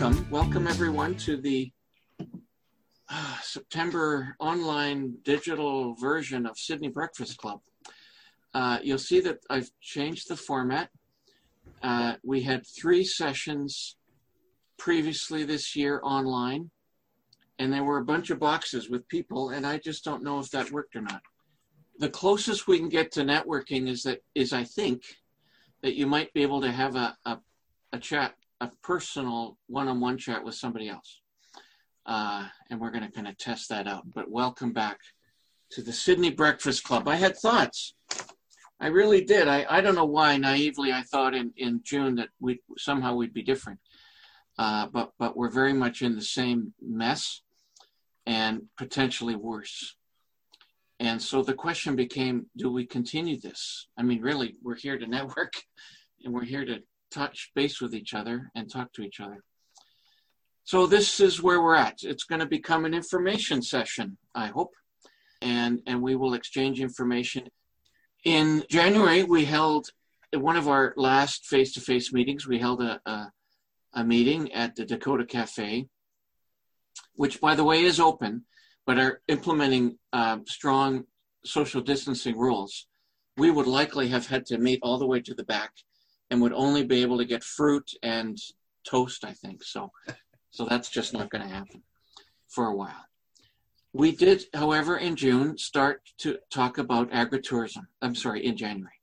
Welcome everyone to the September online digital version of Sydney Breakfast Club. You'll see that I've changed the format. We had 3 sessions previously this year online, and there were a bunch of boxes with people, and I just don't know if that worked or not. The closest we can get to networking is I think that you might be able to have a chat, a personal one-on-one chat with somebody else. And we're going to kind of test that out. But welcome back to the Sydney Breakfast Club. I had thoughts. I really did. I don't know why naively I thought in June that we'd be different. But we're very much in the same mess and potentially worse. And so the question became, do we continue this? I mean, really, we're here to network and we're here to touch base with each other and talk to each other. So this is where we're at. It's going to become an information session, I hope, and we will exchange information. In January, we held one of our last face-to-face meetings. We held a meeting at the Dakota Cafe, which, by the way, is open, but are implementing strong social distancing rules. We would likely have had to meet all the way to the back and would only be able to get fruit and toast, I think. So that's just not going to happen for a while. We did, however, in June, start to talk about agritourism. In January.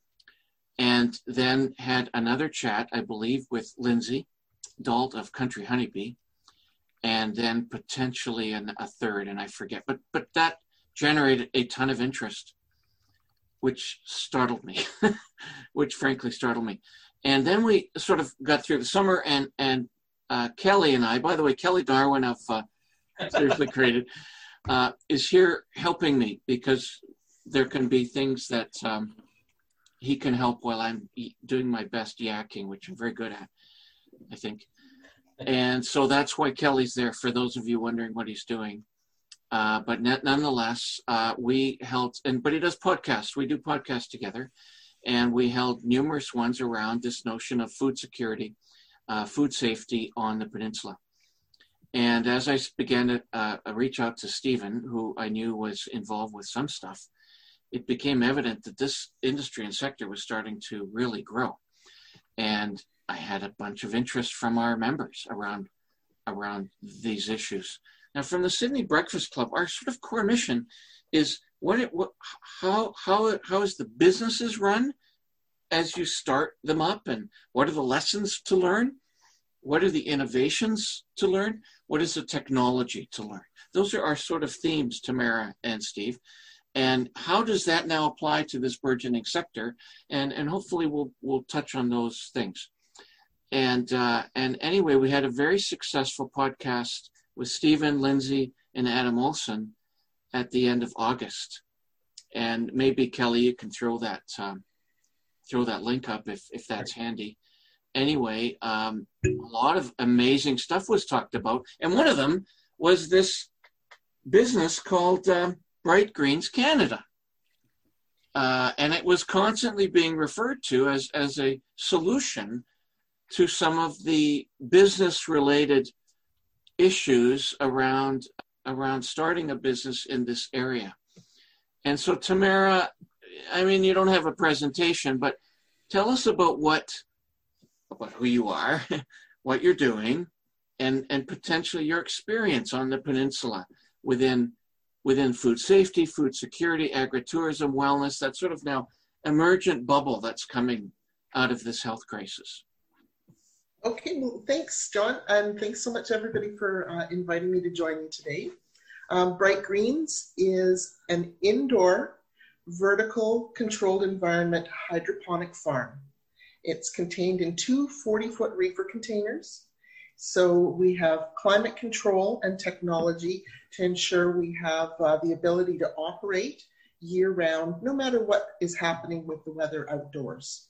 And then had another chat, I believe, with Lindsay Dalt of Country Honeybee, and then potentially a third, and I forget. But that generated a ton of interest, which startled me, which frankly startled me. And then we sort of got through the summer, and Kelly and I, by the way, Kelly Darwin of Seriously Created, is here helping me because there can be things that he can help while I'm doing my best yakking, which I'm very good at, I think. And so that's why Kelly's there, for those of you wondering what he's doing. But nonetheless, we held, but he does podcasts. We do podcasts together. And we held numerous ones around this notion of food security, food safety on the peninsula. And as I began to reach out to Stephen, who I knew was involved with some stuff, it became evident that this industry and sector was starting to really grow. And I had a bunch of interest from our members around these issues. Now, from the Sydney Breakfast Club, our sort of core mission is how is the businesses run as you start them up, and what are the lessons to learn? What are the innovations to learn? What is the technology to learn? Those are our sort of themes, Tamara and Steve. And how does that now apply to this burgeoning sector? And hopefully we'll touch on those things. And anyway, we had a very successful podcast with Stephen, Lindsay, and Adam Olson at the end of August. And maybe Kelly, you can throw that link up if that's handy. Anyway, a lot of amazing stuff was talked about. And one of them was this business called Bright Greens Canada. And it was constantly being referred to as a solution to some of the business-related issues around starting a business in this area. And so, Tamara, I mean, you don't have a presentation, but tell us about who you are, what you're doing, and potentially your experience on the peninsula within food safety, food security, agritourism, wellness, that sort of now emergent bubble that's coming out of this health crisis. Okay, well, thanks, John, and thanks so much, everybody, for inviting me to join you today. Bright Greens is an indoor, vertical, controlled environment hydroponic farm. It's contained in 2 40-foot reefer containers. So we have climate control and technology to ensure we have the ability to operate year-round, no matter what is happening with the weather outdoors.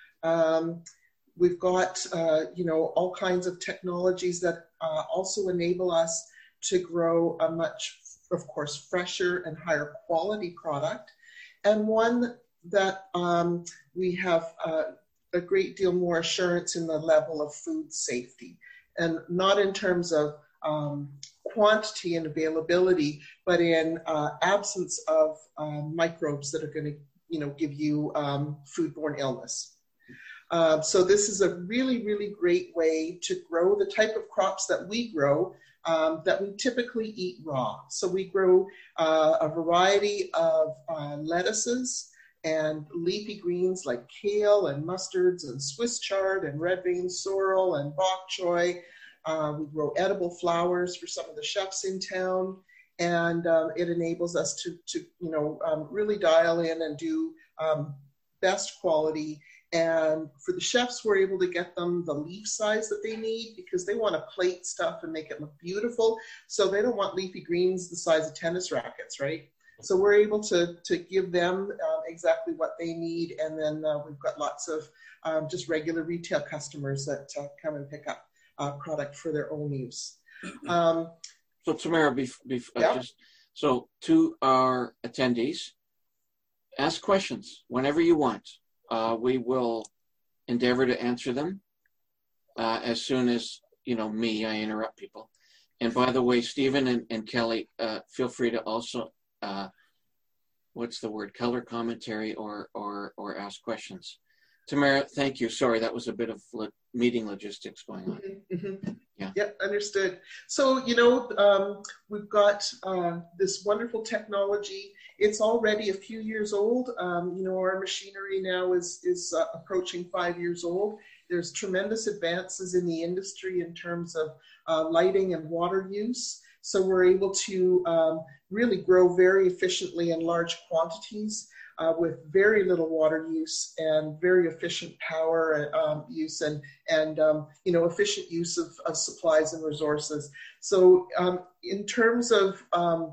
We've got, all kinds of technologies that also enable us to grow a much, of course, fresher and higher quality product, and one that we have a great deal more assurance in the level of food safety. and not in terms of quantity and availability, but in absence of microbes that are going to, give you foodborne illness. So this is a really, really great way to grow the type of crops that we grow that we typically eat raw. So we grow a variety of lettuces and leafy greens like kale and mustards and Swiss chard and red vein sorrel and bok choy. We grow edible flowers for some of the chefs in town, and it enables us to really dial in and do best quality. And for the chefs, we're able to get them the leaf size that they need because they want to plate stuff and make it look beautiful. So they don't want leafy greens the size of tennis rackets, right? So we're able to give them exactly what they need. And then we've got lots of just regular retail customers that come and pick up product for their own use. So Tamara, so to our attendees, ask questions whenever you want. We will endeavor to answer them as soon as, I interrupt people. And by the way, Stephen and Kelly, feel free to also, color commentary or ask questions. Tamara, thank you. Sorry, that was a bit of meeting logistics going on. Mm-hmm. Yeah. Yeah, understood. So, we've got this wonderful technology. It's already a few years old. Our machinery now is approaching 5 years old. There's tremendous advances in the industry in terms of lighting and water use. So we're able to really grow very efficiently in large quantities with very little water use and very efficient power use and efficient use of supplies and resources. So in terms of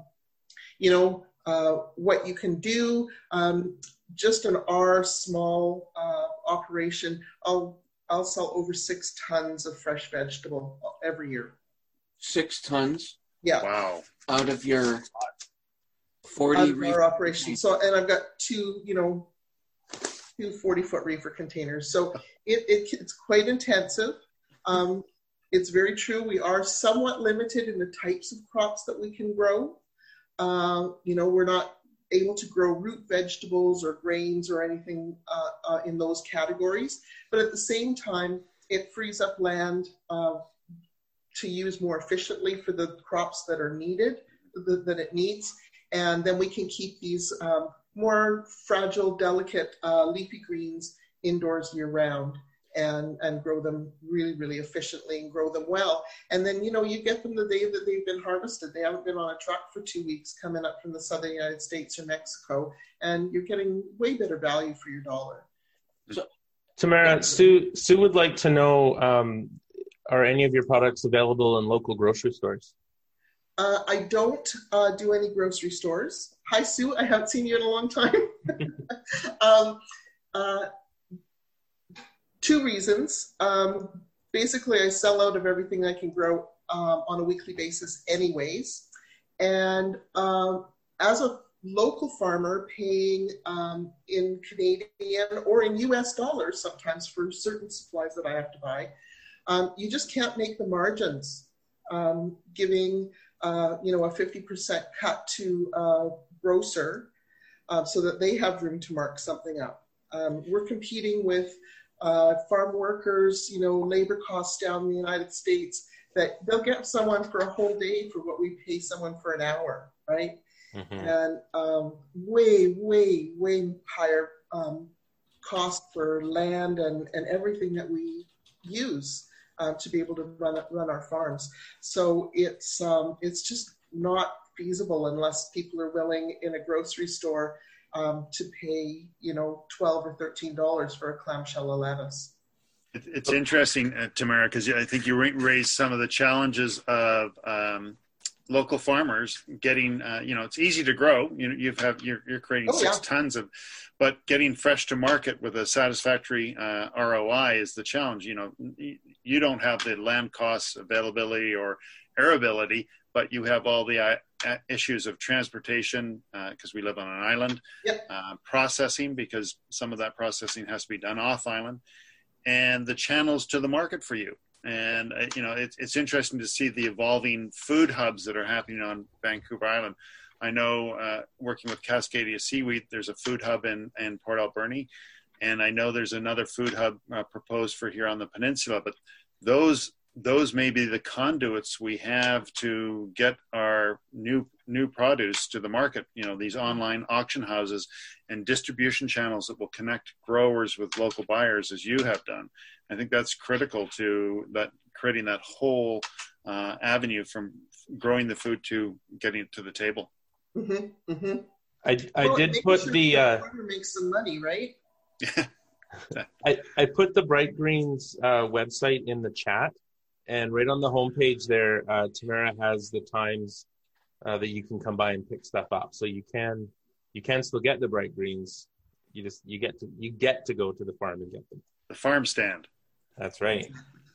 what you can do, just in our small operation, I'll sell over 6 tons of fresh vegetable every year. 6 tons? Yeah. Wow. Out of your 40 our operation. So, and I've got two 40-foot reefer containers. So it's quite intensive. It's very true. We are somewhat limited in the types of crops that we can grow. We're not able to grow root vegetables or grains or anything in those categories. But at the same time, it frees up land to use more efficiently for the crops that are needed, that it needs. And then we can keep these more fragile, delicate leafy greens indoors year round and grow them really, really efficiently and grow them well. And then, you get them the day that they've been harvested. They haven't been on a truck for 2 weeks coming up from the southern United States or Mexico, and you're getting way better value for your dollar. So, Tamara, Sue would like to know, are any of your products available in local grocery stores? I don't do any grocery stores. Hi, Sue. I haven't seen you in a long time. 2 reasons. Basically, I sell out of everything I can grow on a weekly basis anyways. And as a local farmer paying in Canadian or in US dollars sometimes for certain supplies that I have to buy, you just can't make the margins giving a 50% cut to a grocer so that they have room to mark something up. We're competing with farm workers, labor costs down in the United States, that they'll get someone for a whole day for what we pay someone for an hour, right? Mm-hmm. And way, way, way higher cost for land and everything that we use to be able to run our farms. So it's just not feasible unless people are willing in a grocery store to pay, $12 or $13 for a clamshell of lettuce. It's interesting, Tamara, because I think you raised some of the challenges of local farmers getting, it's easy to grow. You're creating 6 tons of, but getting fresh to market with a satisfactory ROI is the challenge. You don't have the land costs, availability, or arability, but you have all the issues of transportation because we live on an island, yep. Processing because some of that processing has to be done off island, and the channels to the market for you. And, it's interesting to see the evolving food hubs that are happening on Vancouver Island. I know working with Cascadia Seaweed, there's a food hub in Port Alberni. And I know there's another food hub proposed for here on the peninsula. But those may be the conduits we have to get our new produce to the market. These online auction houses and distribution channels that will connect growers with local buyers, as you have done. I think that's critical to creating that whole avenue from growing the food to getting it to the table. Mm-hmm, mm-hmm. I did put the farmer makes some money, right? I put the Bright Greens website in the chat, and right on the homepage there, Tamara has the times that you can come by and pick stuff up. So you can still get the Bright Greens. You get to go to the farm and get them. The farm stand. That's right.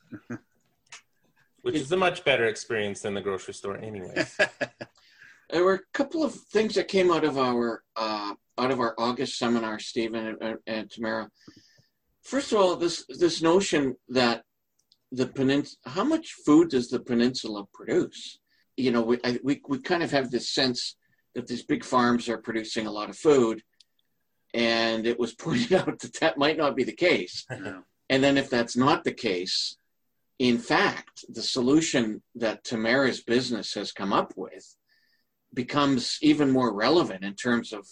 Which is a much better experience than the grocery store, anyways. There were a couple of things that came out of our August seminar, Stephen and Tamara. First of all, this notion that how much food does the peninsula produce? We kind of have this sense that these big farms are producing a lot of food, and it was pointed out that might not be the case. No. And then if that's not the case, in fact, the solution that Tamara's business has come up with becomes even more relevant in terms of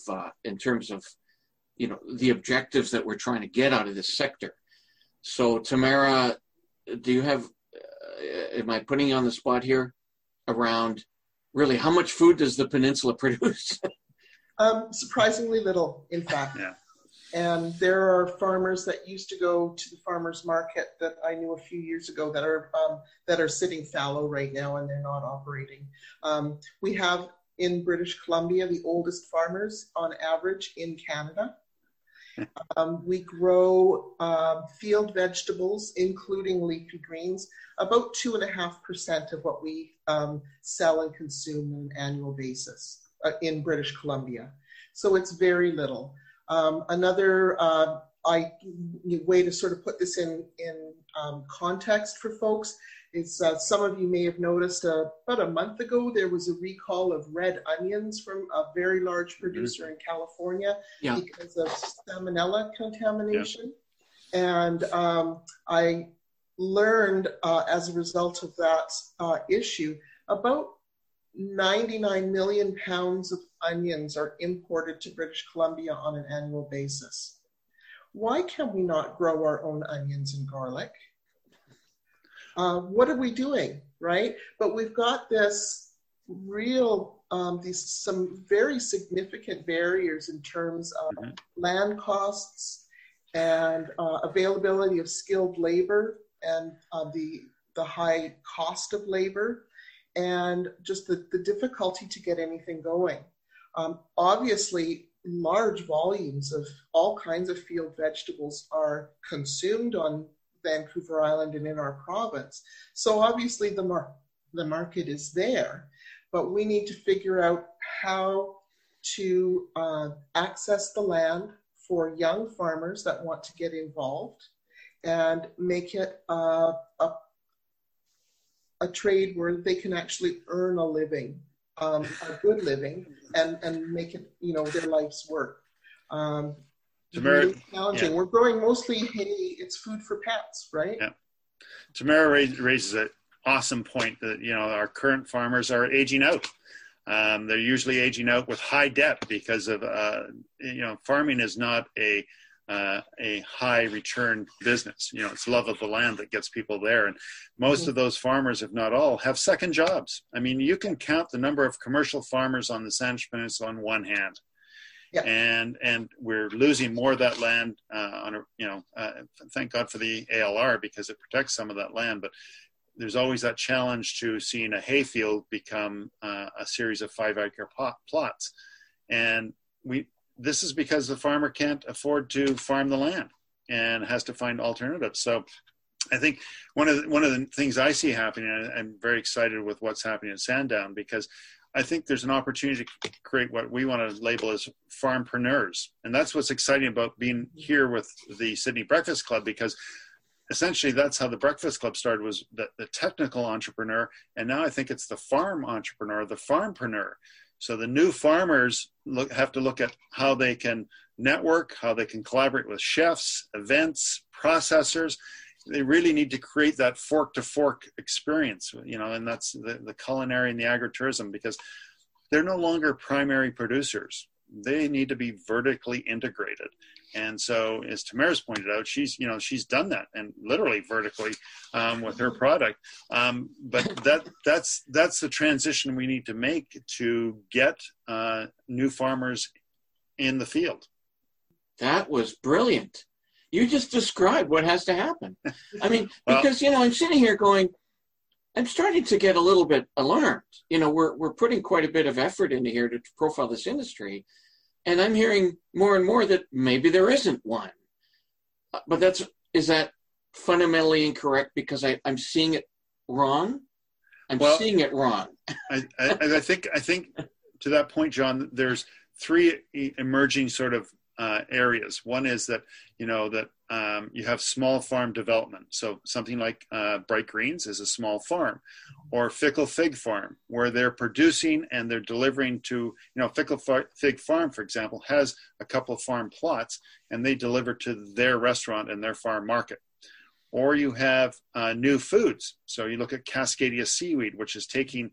the objectives that we're trying to get out of this sector. So Tamara, do you have? Am I putting you on the spot here? Around really, how much food does the peninsula produce? Surprisingly little, in fact. Yeah. And there are farmers that used to go to the farmers market that I knew a few years ago that are sitting fallow right now, and they're not operating. We have in British Columbia the oldest farmers on average in Canada. We grow field vegetables, including leafy greens, about 2.5% of what we sell and consume on an annual basis in British Columbia. So it's very little. Another way to sort of put this in context for folks is some of you may have noticed about a month ago there was a recall of red onions from a very large producer in California because of salmonella contamination. Yeah. And I learned as a result of that issue, about 99 million pounds of onions are imported to British Columbia on an annual basis. Why can we not grow our own onions and garlic? What are we doing, right? But we've got this real, some very significant barriers in terms of land costs and availability of skilled labor and the high cost of labor, and just the difficulty to get anything going. Obviously, large volumes of all kinds of field vegetables are consumed on Vancouver Island and in our province. So obviously the market is there, but we need to figure out how to access the land for young farmers that want to get involved and make it a trade where they can actually earn a living, a good living, and make it, their life's work. Really challenging. Yeah. We're growing mostly hay. It's food for pets, right? Yeah. Tamara raises an awesome point that, our current farmers are aging out. They're usually aging out with high debt because of, farming is not a high return business. It's love of the land that gets people there. And most of those farmers, if not all, have second jobs. I mean, you can count the number of commercial farmers on the Saanich Peninsula on one hand. Yeah. And we're losing more of that land thank God for the ALR because it protects some of that land. But there's always that challenge to seeing a hayfield become a series of 5-acre plots. And this is because the farmer can't afford to farm the land and has to find alternatives. So I think one of the things I see happening, and I'm very excited with what's happening at Sandown, because I think there's an opportunity to create what we want to label as farmpreneurs. And that's what's exciting about being here with the Sydney Breakfast Club, because essentially that's how the Breakfast Club started, was the technical entrepreneur. And now I think it's the farm entrepreneur, the farmpreneur. So the new farmers have to look at how they can network, how they can collaborate with chefs, events, processors. They really need to create that fork to fork experience, and that's the culinary and the agritourism, because they're no longer primary producers. They need to be vertically integrated. And so, as Tamara's pointed out, she's done that, and literally vertically with her product. But that's the transition we need to make to get new farmers in the field. That was brilliant. You just described what has to happen. I mean, because, I'm sitting here going, I'm starting to get a little bit alarmed. We're putting quite a bit of effort into here to profile this industry. And I'm hearing more and more that maybe there isn't one. But is that fundamentally incorrect because I'm seeing it wrong? I'm seeing it wrong. I think to that point, John, there's three emerging sort of areas. One is that you have small farm development. So something like Bright Greens is a small farm, or Fickle Fig Farm, where they're producing and they're delivering to, Fickle Fig Farm, for example, has a couple of farm plots and they deliver to their restaurant and their farm market. Or you have new foods. So you look at Cascadia Seaweed, which is taking,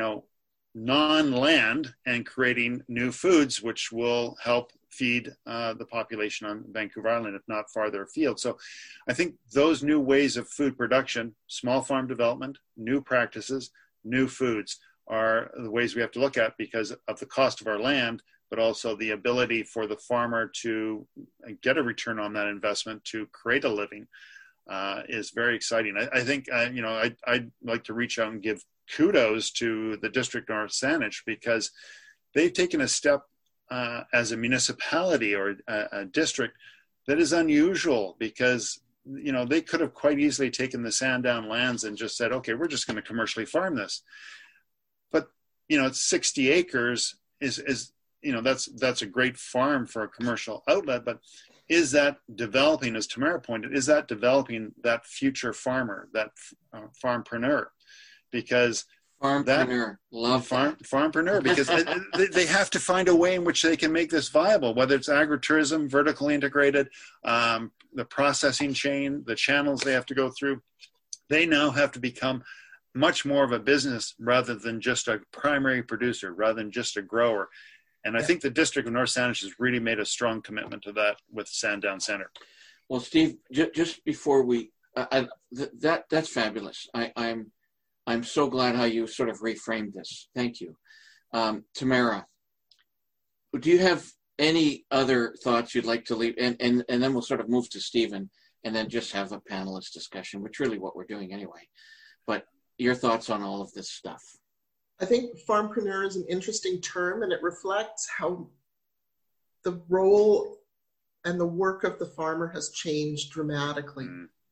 non-land and creating new foods, which will help feed the population on Vancouver Island, if not farther afield. So I think those new ways of food production, small farm development, new practices, new foods are the ways we have to look at because of the cost of our land, but also the ability for the farmer to get a return on that investment to create a living is very exciting. I think, I'd like to reach out and give kudos to the District North Saanich because they've taken a step as a municipality or a district that is unusual because, they could have quite easily taken the Sandown lands and just said, okay, we're just going to commercially farm this. But, it's 60 acres is that's a great farm for a commercial outlet, but is that developing, as Tamara pointed, is that developing that future farmer, that farmpreneur? Because farmpreneur, love farmpreneur, because they have to find a way in which they can make this viable, whether it's agritourism, vertically integrated, the processing chain, the channels they have to go through. They now have to become much more of a business rather than just a primary producer, rather than just a grower. And I think the District of North Saanich has really made a strong commitment to that with Sandown Center. Well, Steve, just before we, that's fabulous. I'm so glad how you sort of reframed this. Thank you. Tamara, do you have any other thoughts you'd like to leave? And then we'll sort of move to Stephen and then just have a panelist discussion, which is really what we're doing anyway. But your thoughts on all of this stuff. I think farmpreneur is an interesting term and it reflects how the role and the work of the farmer has changed dramatically.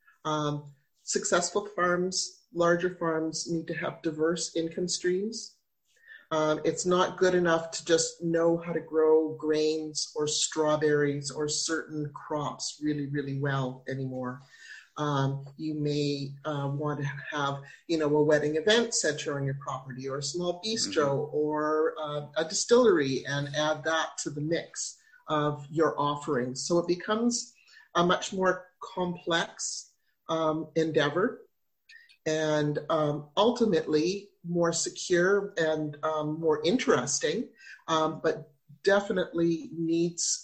Successful farms, larger farms need to have diverse income streams. It's not good enough to just know how to grow grains or strawberries or certain crops really, really well anymore. You may want to have, a wedding event center on your property or a small bistro or a distillery and add that to the mix of your offerings. So it becomes a much more complex endeavor and ultimately more secure and more interesting, but definitely needs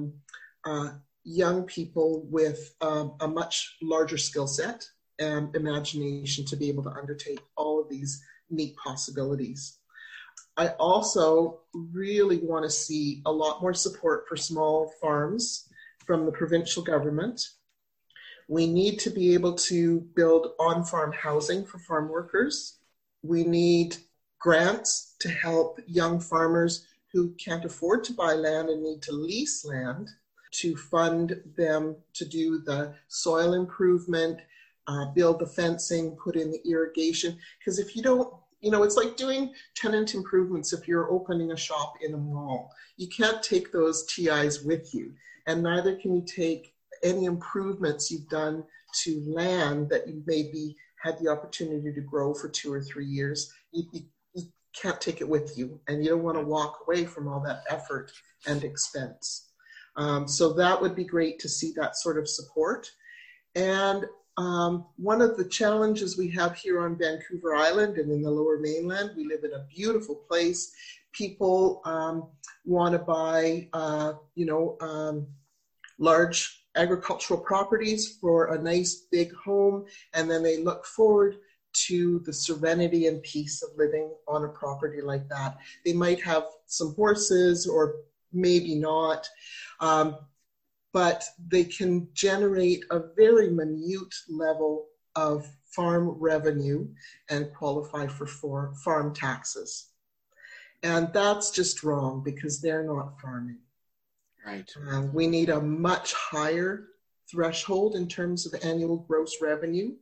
young people with a much larger skill set and imagination to be able to undertake all of these neat possibilities. I also really want to see a lot more support for small farms from the provincial government. We need to be able to build on-farm housing for farm workers. We need grants to help young farmers who can't afford to buy land and need to lease land to fund them to do the soil improvement, build the fencing, put in the irrigation. Because if you don't, it's like doing tenant improvements if you're opening a shop in a mall. You can't take those TIs with you, and neither can you take any improvements you've done to land that you maybe had the opportunity to grow for 2 or 3 years, you can't take it with you, and you don't want to walk away from all that effort and expense. So that would be great to see that sort of support. And one of the challenges we have here on Vancouver Island and in the Lower Mainland, we live in a beautiful place. People want to buy, large agricultural properties for a nice big home, and then they look forward to the serenity and peace of living on a property like that. They might have some horses or maybe not, but they can generate a very minute level of farm revenue and qualify for farm taxes. And that's just wrong because they're not farming. Right. We need a much higher threshold in terms of annual gross revenue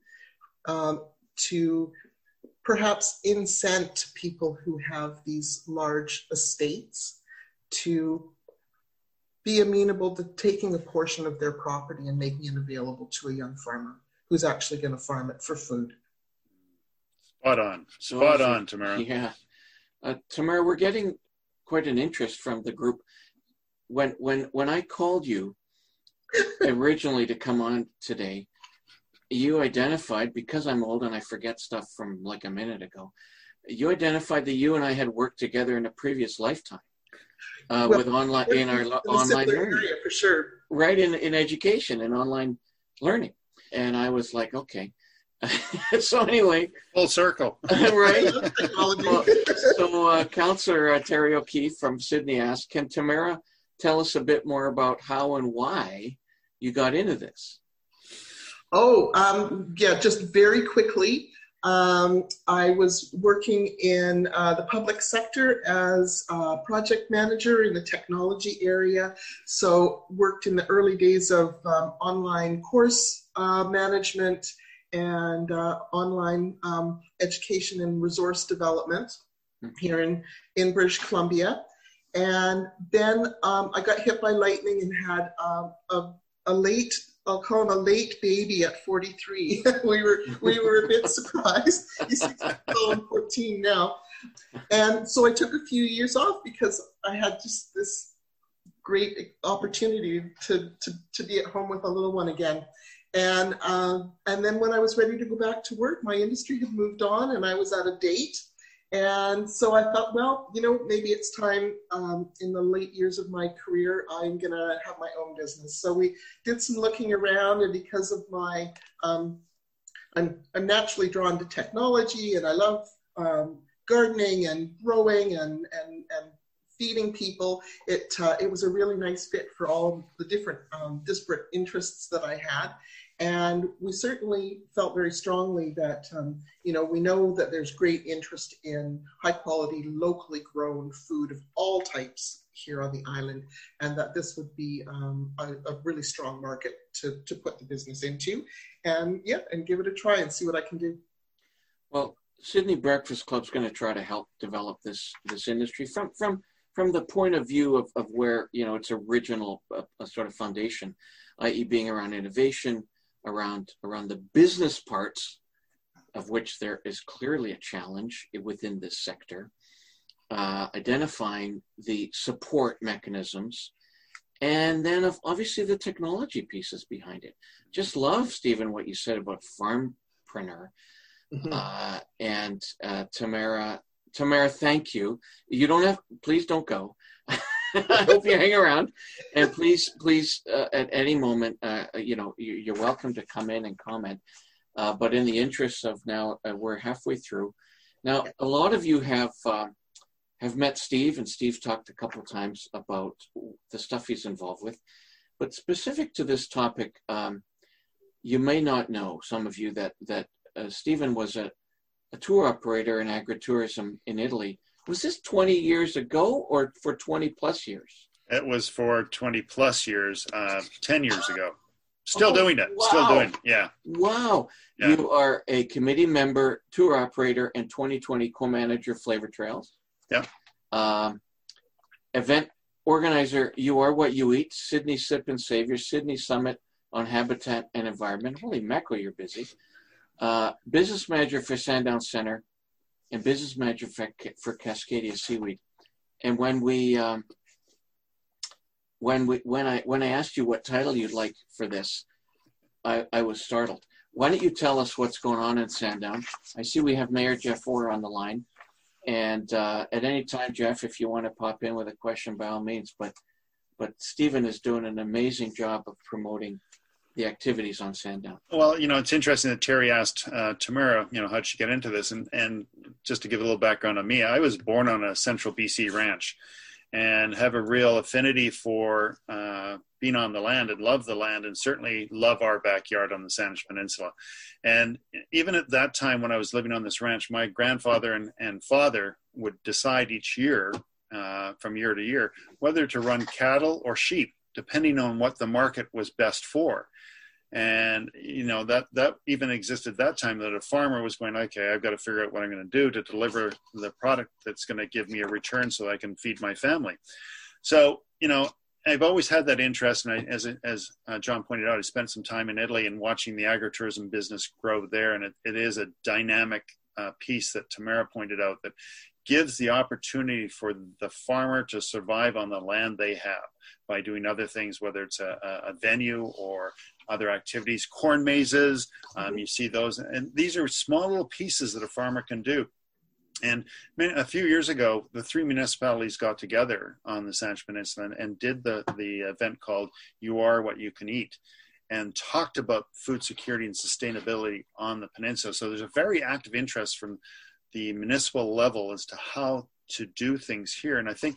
to perhaps incent people who have these large estates to be amenable to taking a portion of their property and making it available to a young farmer who's actually going to farm it for food. Spot on, Tamara. Yeah. Tamara, we're getting quite an interest from the group. When I called you originally to come on today, you identified, because I'm old and I forget stuff from like a minute ago, you identified that you and I had worked together in a previous lifetime with online learning, for sure. Right, in education and online learning, and I was like, okay. So anyway, full circle. Right. So Councillor Terry O'Keefe from Sydney asked, can Tamara tell us a bit more about how and why you got into this? Yeah, just very quickly. I was working in the public sector as a project manager in the technology area. So worked in the early days of online course management and online education and resource development here in British Columbia. And then I got hit by lightning and had a late, I'll call him a late baby at 43. we were a bit surprised. He's 14 now. And so I took a few years off because I had just this great opportunity to be at home with a little one again. And then when I was ready to go back to work, my industry had moved on and I was at a date. And so I thought, well, maybe it's time in the late years of my career, I'm going to have my own business. So we did some looking around, and because of my, I'm naturally drawn to technology, and I love gardening and growing and feeding people. It was a really nice fit for all the different disparate interests that I had. And we certainly felt very strongly that, we know that there's great interest in high quality, locally grown food of all types here on the island, and that this would be a really strong market to put the business into, and give it a try and see what I can do. Well, Sydney Breakfast Club's going to try to help develop this industry from the point of view of where, its original sort of foundation, i.e. being around innovation, around the business parts, of which there is clearly a challenge within this sector, identifying the support mechanisms, and then obviously the technology pieces behind it. Just love, Stephen, what you said about farmpreneur. Mm-hmm. And Tamara, thank you. You don't have, please don't go. I hope you hang around, and please, at any moment, you're welcome to come in and comment. But in the interest of now, we're halfway through. Now, a lot of you have met Steve, and Steve talked a couple of times about the stuff he's involved with. But specific to this topic, you may not know, some of you, that Stephen was a tour operator in agritourism in Italy. Was this 20 years ago or for 20 plus years? It was for 20 plus years, 10 years ago. Still doing it. Wow. Still doing it. Yeah. Wow. Yeah. You are a committee member, tour operator, and 2020 co-manager Flavor Trails. Yeah. Event organizer, You Are What You Eat, Sydney Sip and Save, your Sydney Summit, on habitat and environment. Holy mackerel, you're busy. Business manager for Sandown Center, and business manager for Cascadia Seaweed. And when I asked you what title you'd like for this, I was startled. Why don't you tell us what's going on in Sandown? I see we have Mayor Jeff Orr on the line. And at any time, Jeff, if you want to pop in with a question, by all means. But Stephen is doing an amazing job of promoting the activities on Sandown. Well, it's interesting that Terry asked Tamara, how'd she get into this? And just to give a little background on me, I was born on a central BC ranch and have a real affinity for being on the land and love the land, and certainly love our backyard on the Saanich Peninsula. And even at that time when I was living on this ranch, my grandfather and father would decide each year, from year to year, whether to run cattle or sheep, depending on what the market was best for. And, that even existed that time, that a farmer was going, okay, I've got to figure out what I'm going to do to deliver the product that's going to give me a return so I can feed my family. So, I've always had that interest. And as John pointed out, I spent some time in Italy and watching the agritourism business grow there. And it is a dynamic piece that Tamara pointed out that gives the opportunity for the farmer to survive on the land they have by doing other things, whether it's a venue or other activities, corn mazes, you see those. And these are small little pieces that a farmer can do. And a few years ago, the 3 municipalities got together on the Saanich Peninsula and did the event called You Are What You Can Eat, and talked about food security and sustainability on the peninsula. So there's a very active interest from the municipal level as to how to do things here. And I think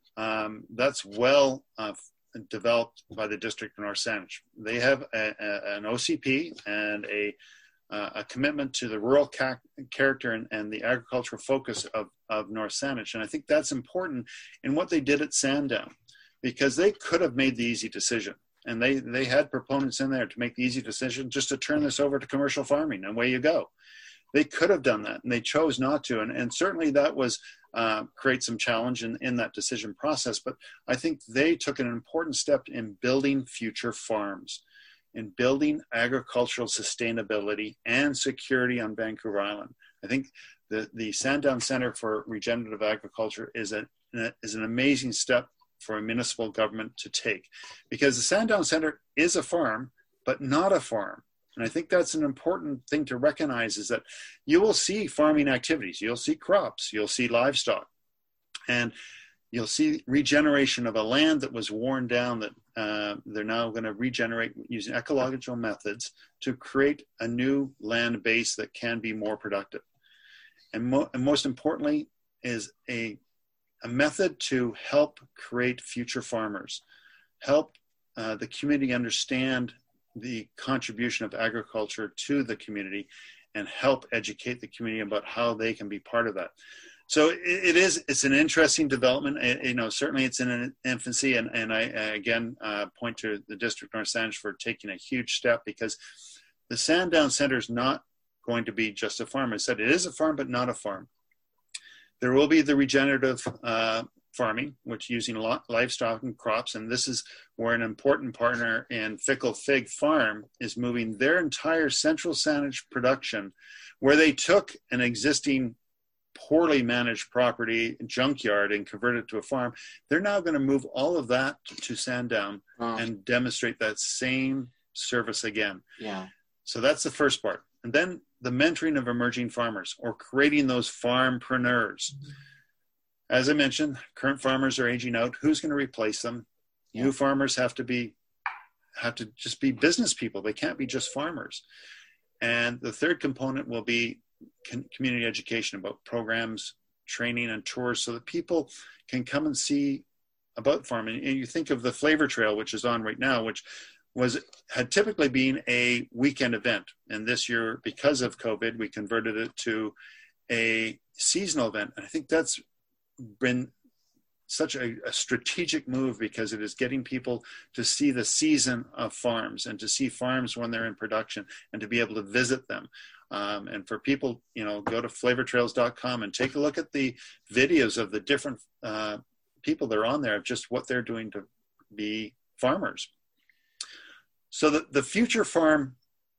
that's well developed by the District of North Saanich. They have an OCP and a commitment to the rural character and the agricultural focus of North Saanich. And I think that's important in what they did at Sandown, because they could have made the easy decision. And they had proponents in there to make the easy decision just to turn this over to commercial farming, and away you go. They could have done that, and they chose not to. And certainly that was create some challenge in that decision process. But I think they took an important step in building future farms, in building agricultural sustainability and security on Vancouver Island. I think the Sandown Center for Regenerative Agriculture is an amazing step for a municipal government to take, because the Sandown Center is a farm, but not a farm. And I think that's an important thing to recognize, is that you will see farming activities, you'll see crops, you'll see livestock, and you'll see regeneration of a land that was worn down, that they're now going to regenerate using ecological methods to create a new land base that can be more productive. And most importantly is a method to help create future farmers, help the community understand the contribution of agriculture to the community, and help educate the community about how they can be part of that. So it's an interesting development. Certainly it's in an infancy, and I again point to the District of North Saanich for taking a huge step, because the Sandown Center is not going to be just a farm. I said it is a farm, but not a farm. There will be the regenerative farming, which using livestock and crops, and this is where an important partner in Fickle Fig Farm is moving their entire central Saanich production, where they took an existing poorly managed property junkyard and converted it to a farm. They're now going to move all of that to Sandown and demonstrate that same service again. Yeah. So that's the first part. And then the mentoring of emerging farmers, or creating those farmpreneurs. Mm-hmm. As I mentioned, current farmers are aging out. Who's going to replace them? Yeah. New farmers have to just be business people. They can't be just farmers. And the third component will be community education about programs, training, and tours, so that people can come and see about farming. And you think of the Flavor Trail, which is on right now, which had typically been a weekend event. And this year, because of COVID, we converted it to a seasonal event. And I think that's been such a strategic move, because it is getting people to see the season of farms and to see farms when they're in production and to be able to visit them. And for people, go to flavortrails.com and take a look at the videos of the different people that are on there, of just what they're doing to be farmers. So the future farm,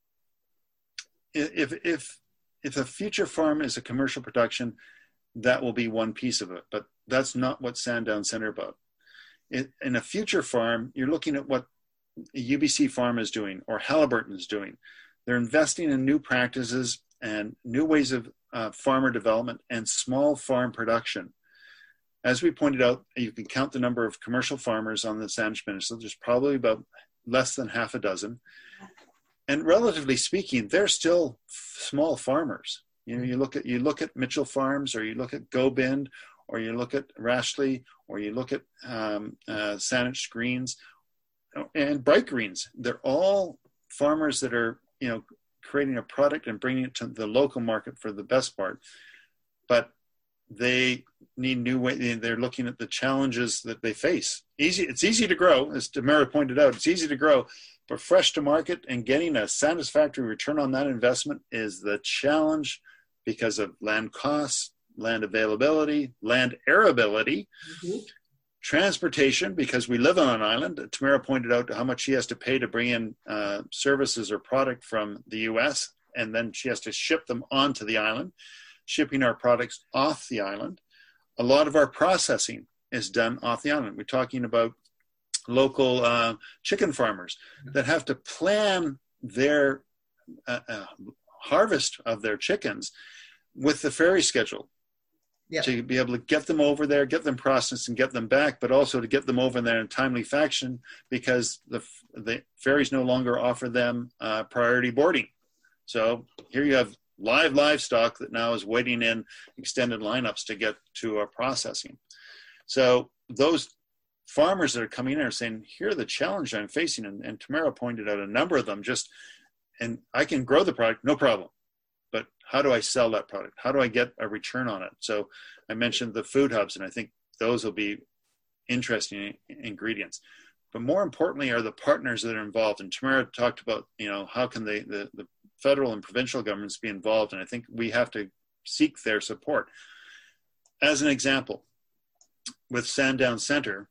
if a future farm is a commercial production, that will be one piece of it, but that's not what Sandown Center about. In a future farm, you're looking at what UBC Farm is doing or Halliburton is doing. They're investing in new practices and new ways of farmer development and small farm production. As we pointed out, you can count the number of commercial farmers on the Saanich Peninsula. There's probably about less than half a dozen. And relatively speaking, they're still small farmers. You know, you look at Mitchell Farms, or you look at Gobind, or you look at Rashleigh, or you look at Saanich Greens and Bright Greens. They're all farmers that are, you know, creating a product and bringing it to the local market for the best part. But they need new ways. They're looking at the challenges that they face. It's easy to grow, as Tamara pointed out. It's easy to grow, but fresh to market and getting a satisfactory return on that investment is the challenge, because of land costs, land availability, land arability, transportation, because we live on an island. Tamara pointed out how much she has to pay to bring in services or product from the US, and then she has to ship them onto the island, shipping our products off the island. A lot of our processing is done off the island. We're talking about local chicken farmers that have to plan their harvest of their chickens with the ferry schedule to be able to get them over there, get them processed and get them back, but also to get them over there in a timely fashion, because the ferries no longer offer them priority boarding. So here you have live livestock that now is waiting in extended lineups to get to processing. So those farmers that are coming in are saying, here are the challenge I'm facing. And Tamara pointed out a number of them, and I can grow the product, no problem. But how do I sell that product? How do I get a return on it? So I mentioned the food hubs, and I think those will be interesting ingredients. But more importantly are the partners that are involved. And Tamara talked about, you know, how can the federal and provincial governments be involved? And I think we have to seek their support. As an example, with Sandown Center,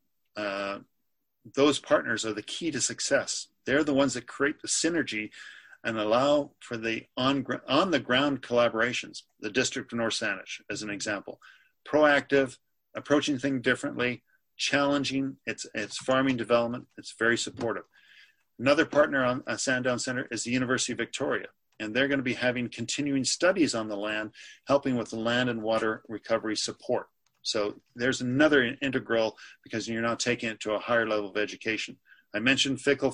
those partners are the key to success. They're the ones that create the synergy and allow for the on-the-ground collaborations. The District of North Saanich, as an example. Proactive, approaching things differently, challenging its farming development. It's very supportive. Another partner on Sandown Center is the University of Victoria, and they're going to be having continuing studies on the land, helping with the land and water recovery support. So there's another integral, because you're now taking it to a higher level of education. I mentioned Fickle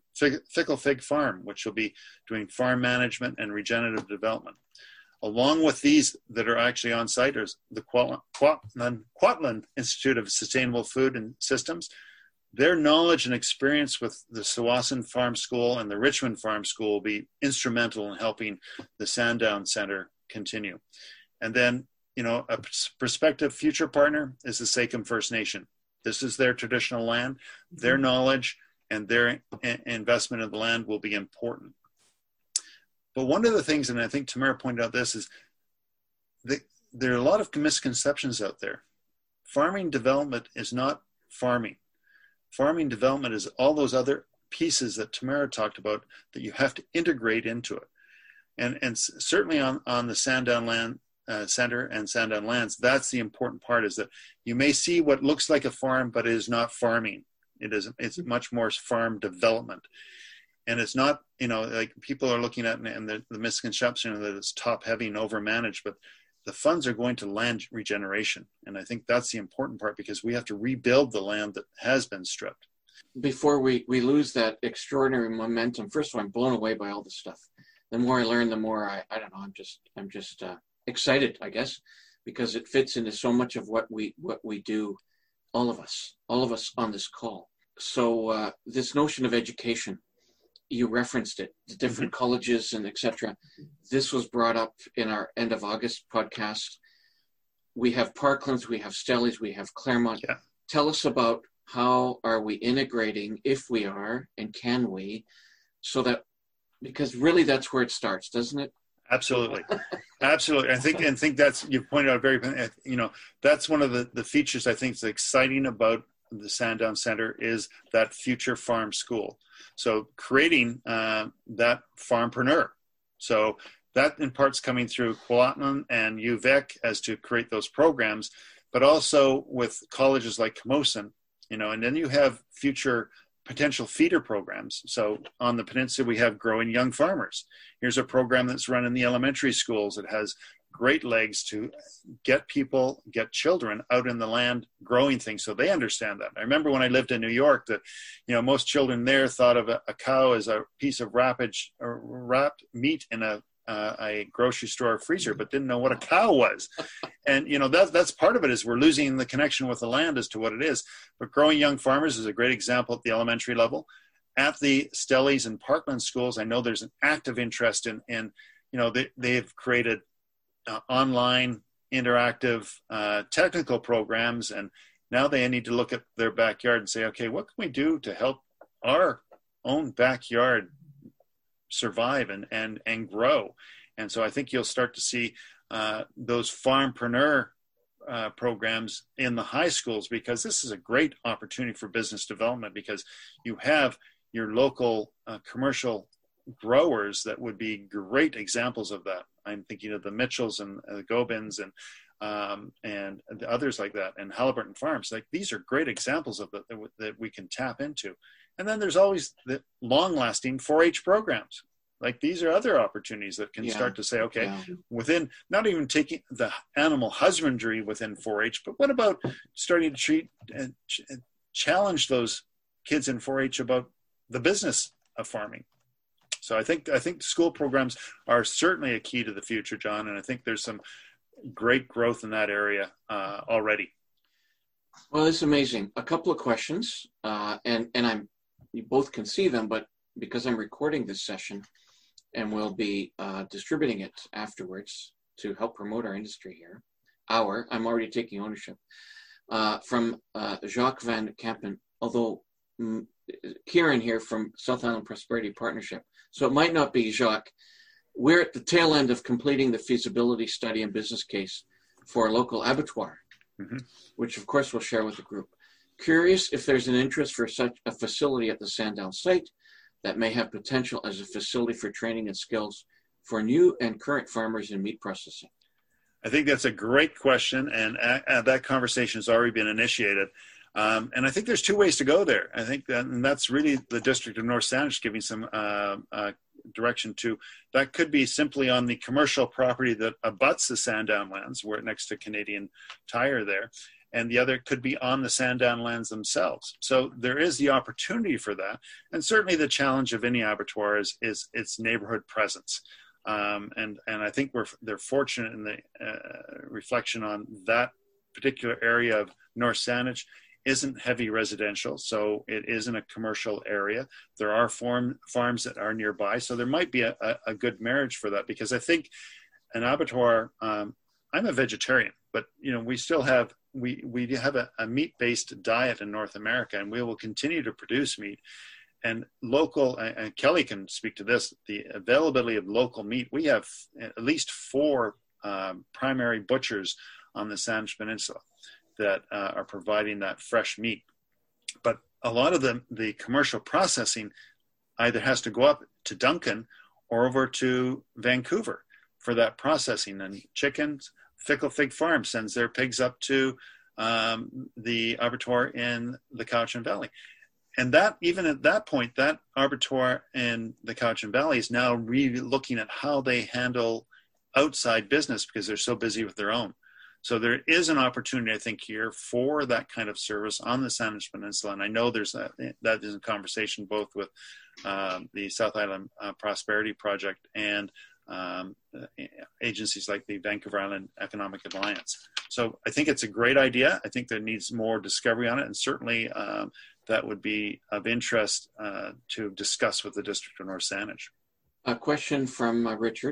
Fig Farm, which will be doing farm management and regenerative development. Along with these that are actually on site is the Kwantlen Institute of Sustainable Food and Systems. Their knowledge and experience with the Tsawwassen Farm School and the Richmond Farm School will be instrumental in helping the Sandown Center continue. And then, you know, a prospective future partner is the Sakem First Nation. This is their traditional land. Their knowledge and their investment in the land will be important. But one of the things, and I think Tamara pointed out this, is that there are a lot of misconceptions out there. Farming development is not farming. Farming development is all those other pieces that Tamara talked about that you have to integrate into it. And certainly on the Sandown Land Center and Sandown Lands, that's the important part, is that you may see what looks like a farm, but it is not farming. It's much more farm development. And it's not, you know, like people are looking at and the misconception that it's top heavy and overmanaged, but the funds are going to land regeneration. And I think that's the important part, because we have to rebuild the land that has been stripped. Before we lose that extraordinary momentum, first of all, I'm blown away by all this stuff. The more I learn, the more I don't know, I'm just excited, I guess, because it fits into so much of what we do, all of us on this call. So this notion of education, you referenced it, the different colleges and etc. This was brought up in our end of August podcast. We have Parklands, we have Stellies, we have Claremont. Yeah. Tell us about how are we integrating, if we are, and can we, so that, because really that's where it starts, doesn't it? Absolutely. Absolutely. I think that's, you pointed out very, you know, that's one of the features I think is exciting about the Sandown Center is that future farm school. So creating that farmpreneur. So that in part's coming through Kwalotnum and UVic as to create those programs, but also with colleges like Camosun, and then you have future potential feeder programs. So on the peninsula, we have Growing Young Farmers. Here's a program that's run in the elementary schools. It has great legs to get children out in the land growing things so they understand that. I remember when I lived in New York that, most children there thought of a cow as a piece of wrapped meat in a grocery store freezer, but didn't know what a cow was. And, that's part of it, is we're losing the connection with the land as to what it is. But Growing Young Farmers is a great example at the elementary level. At the Stellies and Parkland schools, I know there's an active interest in they've created online, interactive, technical programs. And now they need to look at their backyard and say, okay, what can we do to help our own backyard survive and grow? And so I think you'll start to see those farmpreneur programs in the high schools, because this is a great opportunity for business development, because you have your local commercial growers that would be great examples of that. I'm thinking of the Mitchells and the Gobins and the others like that, and Halliburton Farms. Like, these are great examples of that we can tap into. And then there's always the long-lasting 4-H programs. Like, these are other opportunities that can start to say, okay, within, not even taking the animal husbandry within 4-H, but what about starting to treat and challenge those kids in 4-H about the business of farming? So I think school programs are certainly a key to the future, John, and I think there's some great growth in that area already. Well, it's amazing. A couple of questions, and you both can see them, but because I'm recording this session and we'll be distributing it afterwards to help promote our industry here, I'm already taking ownership, from Jacques Van Kampen, although Kieran here from South Island Prosperity Partnership. So it might not be Jacques. We're at the tail end of completing the feasibility study and business case for a local abattoir, which of course we'll share with the group. Curious if there's an interest for such a facility at the Sandown site that may have potential as a facility for training and skills for new and current farmers in meat processing. I think that's a great question, and that conversation has already been initiated. And I think there's two ways to go there. I think that's really the District of North Saanich giving some direction to. That could be simply on the commercial property that abuts the Sandown lands. We're next to Canadian Tire there. And the other could be on the Sandown lands themselves. So there is the opportunity for that. And certainly the challenge of any abattoir is its neighborhood presence. And I think they're fortunate in the reflection on that particular area of North Saanich isn't heavy residential, so it isn't a commercial area. There are farms that are nearby, so there might be a good marriage for that, because I think an abattoir, I'm a vegetarian, but we still have, we have a meat-based diet in North America, and we will continue to produce meat. And local, and Kelly can speak to this, the availability of local meat. We have at least 4 primary butchers on the Saanich Peninsula that are providing that fresh meat. But a lot of the commercial processing either has to go up to Duncan or over to Vancouver for that processing. And chickens, Fickle Fig Farm sends their pigs up to the abattoir in the Cowichan Valley. And that, even at that point, that abattoir in the Cowichan Valley is now really looking at how they handle outside business because they're so busy with their own. So there is an opportunity, I think, here for that kind of service on the Saanich Peninsula. And I know that is a conversation both with the South Island Prosperity Project and agencies like the Vancouver Island Economic Alliance. So I think it's a great idea. I think there needs more discovery on it. And certainly that would be of interest to discuss with the District of North Saanich. A question from Richard.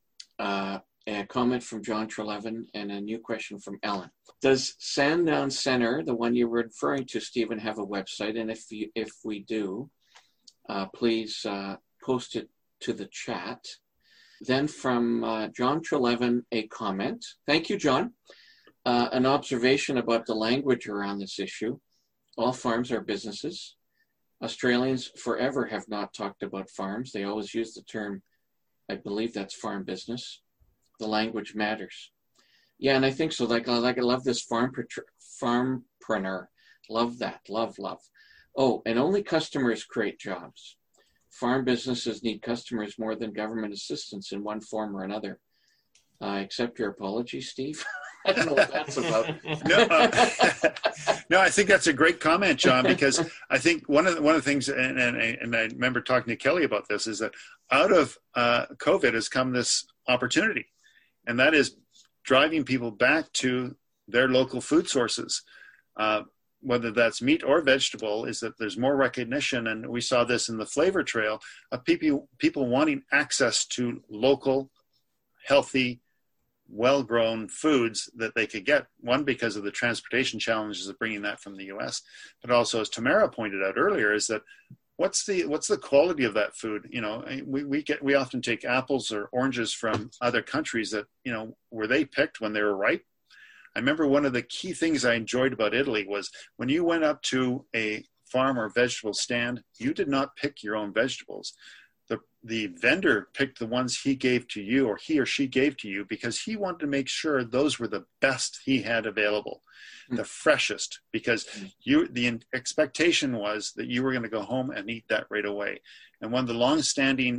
A comment from John Trelevin, and a new question from Ellen. Does Sandown Center, the one you were referring to, Stephen, have a website? And if we do, please post it to the chat. Then from John Trelevin, a comment. Thank you, John. An observation about the language around this issue. All farms are businesses. Australians forever have not talked about farms. They always use the term, I believe that's farm business. The language matters. Yeah, and I think so. Like I love this farmpreneur. Love that. Love. Oh, and only customers create jobs. Farm businesses need customers more than government assistance in one form or another. I accept your apology, Steve. I don't know what that's about. No, I think that's a great comment, John, because I think one of the things, and I remember talking to Kelly about this, is that out of COVID has come this opportunity, and that is driving people back to their local food sources, whether that's meat or vegetable, is that there's more recognition, and we saw this in the flavor trail of people wanting access to local, healthy, well-grown foods that they could get. One, because of the transportation challenges of bringing that from the U.S., but also, as Tamara pointed out earlier, is that what's the quality of that food? You know, we often take apples or oranges from other countries that, you know, were they picked when they were ripe? I remember one of the key things I enjoyed about Italy was when you went up to a farm or vegetable stand, you did not pick your own vegetables. The vendor picked the ones he gave to you, or he or she gave to you, because he wanted to make sure those were the best he had available, the freshest, because the expectation was that you were going to go home and eat that right away. And one of the long-standing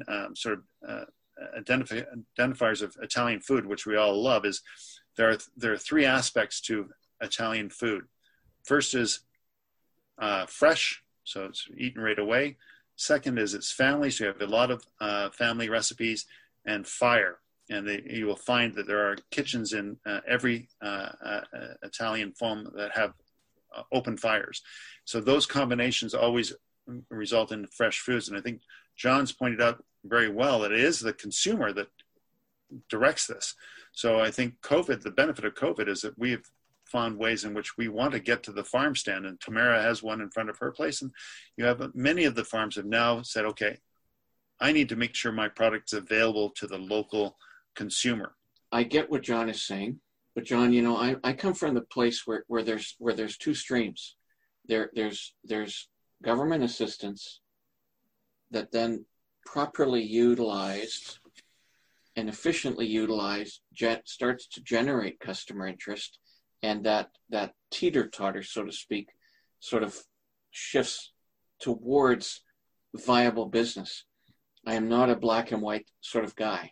identifiers of Italian food, which we all love, is there are three aspects to Italian food. First is fresh, so it's eaten right away. Second is it's family, so you have a lot of family recipes, and fire. And you will find that there are kitchens in every Italian home that have open fires. So those combinations always result in fresh foods. And I think John's pointed out very well that it is the consumer that directs this. So I think the benefit of COVID is that we've found ways in which we want to get to the farm stand, and Tamara has one in front of her place, and you have many of the farms have now said, okay, I need to make sure my product is available to the local consumer. I get what John is saying, but John, you know, I come from the place where there's two streams. There's government assistance that then properly utilized and efficiently utilized starts to generate customer interest. And that teeter-totter, so to speak, sort of shifts towards viable business. I am not a black and white sort of guy.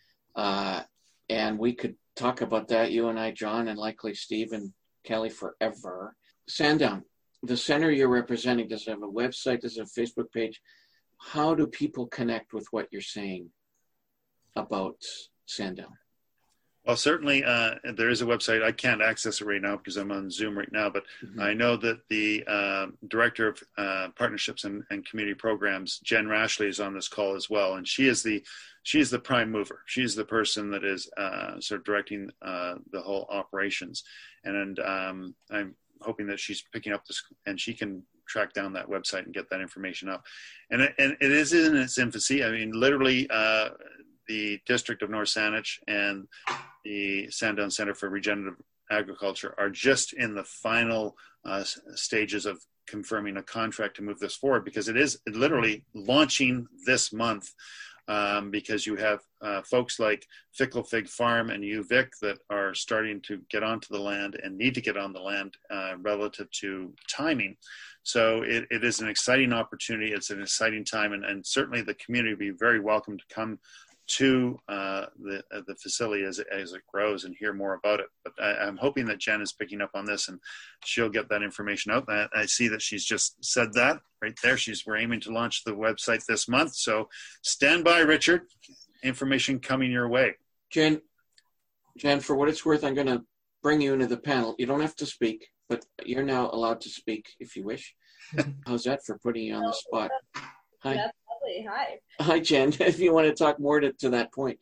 And we could talk about that, you and I, John, and likely Steve and Kelly, forever. Sandown, the center you're representing, does it have a website? Does it have a Facebook page? How do people connect with what you're saying about Sandown? Well, certainly there is a website. I can't access it right now because I'm on Zoom right now, but I know that the Director of Partnerships and Community Programs, Jen Rashley, is on this call as well. And she is the prime mover. She's the person that is sort of directing the whole operations. And I'm hoping that she's picking up this, and she can track down that website and get that information up. And it is in its infancy. I mean, literally, the District of North Saanich and the Sandown Center for Regenerative Agriculture are just in the final stages of confirming a contract to move this forward, because it is literally launching this month, because you have folks like Fickle Fig Farm and UVic that are starting to get onto the land and need to get on the land relative to timing. So it is an exciting opportunity. It's an exciting time, and certainly the community will be very welcome to come to the facility as it grows and hear more about it. But I'm hoping that Jen is picking up on this and she'll get that information out. I see that she's just said that right there. We're aiming to launch the website this month. So stand by, Richard. Information coming your way. Jen, for what it's worth, I'm going to bring you into the panel. You don't have to speak, but you're now allowed to speak if you wish. How's that for putting you on the spot? Hi. That's lovely. Hi. Hi, Jen. If you want to talk more to that point.